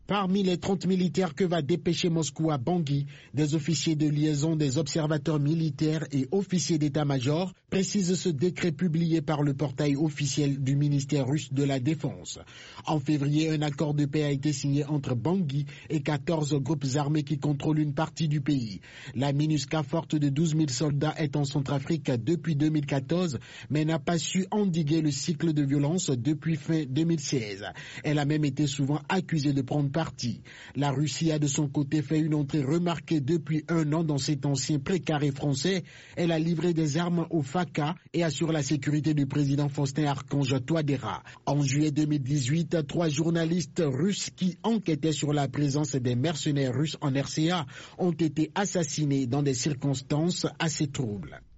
Parmi les 30 militaires que va dépêcher Moscou à Bangui, des officiers de liaison, des observateurs militaires et officiers d'état-major, précise ce décret publié par le portail officiel du ministère russe de la Défense. En février, un accord de paix a été signé entre Bangui et 14 groupes armés qui contrôlent une partie du pays. La MINUSCA, forte de 12 000 soldats, est en Centrafrique depuis 2014, mais n'a pas su endiguer le cycle de violence depuis fin 2016. Elle a même été souvent accusée de prendre parti. La Russie a de son côté fait une entrée remarquée depuis un an dans cet ancien précaré français. Elle a livré des armes au FACA et assure la sécurité du président Faustin Archange Touadéra. En juillet 2018, 3 journalistes russes qui enquêtaient sur la présence des mercenaires russes en RCA ont été assassinés dans des circonstances assez troubles.